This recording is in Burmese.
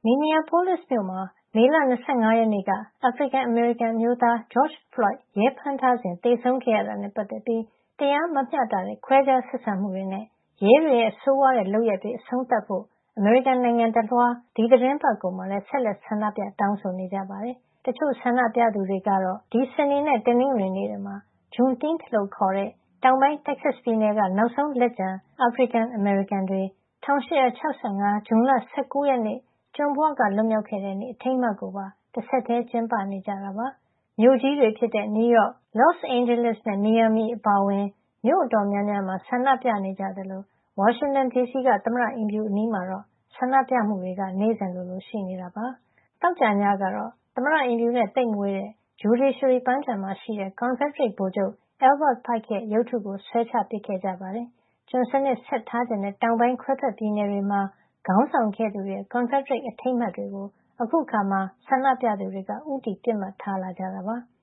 Minneapolis မြို့မှာ မေလ 25 ရက်နေ့က အာဖရိကန်-အမေရိကန် အမျိုးသား George Floyd ရဲဖမ်းထားစဉ် သေဆုံးခဲ့ရတာနဲ့ ပတ်သက်ပြီး တရားမမျှတတဲ့ ခွဲခြားဆက်ဆံမှုတွေနဲ့ ရဲတွေရဲ့ ဆိုးဝါးတဲ့ လုပ်ရပ်တွေ အဆုံးသတ်ဖို့ အမေရိကန်နိုင်ငံတလွှား ဒီသီတင်းပတ်ကုန်မှာလည်း ဆက်လက် ဆန္ဒပြ တောင်းဆိုနေကြပါတယ်။ တချို့ဆန္ဒပြသူတွေကတော့ ဒီစနေနဲ့ တနင်္ဂနွေနေ့တွေမှာ Juneteenth လို့ခေါ်တဲ့ တောင်ပိုင်း Texas ပြည်နယ်က နောက်ဆုံးလက်ကျန် အာဖရိကန်-အမေရိကန်တွေ ၁၈၆၅ ဇွန်လ ၁၉ ရက်နေ့ ကျွန်ဘဝက လွတ်မြောက်ခဲ့တဲ့နေ့ အထိမ်းအမှတ်ကိုပါ တဆက်တည်း ကျင်းပနေကြတာပါ။ မြို့ကြီးတွေဖြစ်တဲ့ နယူးယောက်၊ လော့စ်အိန်ဂျလိစ်နဲ့ မီယာမီ အပါအဝင် မြို့အတော်များများမှာ ဆန္ဒပြနေကြသလို ဝါရှင်တန်ဒီစီက သမ္မတအိမ်ဖြူအနီးမှာတော့ ဆန္ဒပြမှုတွေက နေ့စဉ်လိုလို ရှိနေတာပါ။ သောကြာညကတော့ သမ္မတအိမ်ဖြူနဲ့ သိပ်မဝေးတဲ့ ဂျူဒီရှရီပန်းခြံမှာရှိတဲ့ ကွန်ဖက်ဒရိတ်ဗိုလ်ချုပ် Albert Pike ရဲ့ ရုပ်ထုကို ဆွဲချပစ်ခဲ့ကြပါတယ်။ ကျွန်စနစ်ဆက်ထားချင်တဲ့ တောင်ပိုင်းခွဲထွက်ပြည်နယ်တွေမှာ ခေါင်းဆောင်ခဲ့သူတွေရဲ့ ကွန်ဖက်ဒရိတ် အထိမ်းအမှတ်တွေကို အခုအခါမှာ ဆန္ဒပြသူတွေက ဦးတည် ပစ်မှတ်ထားလာကြတာပါ။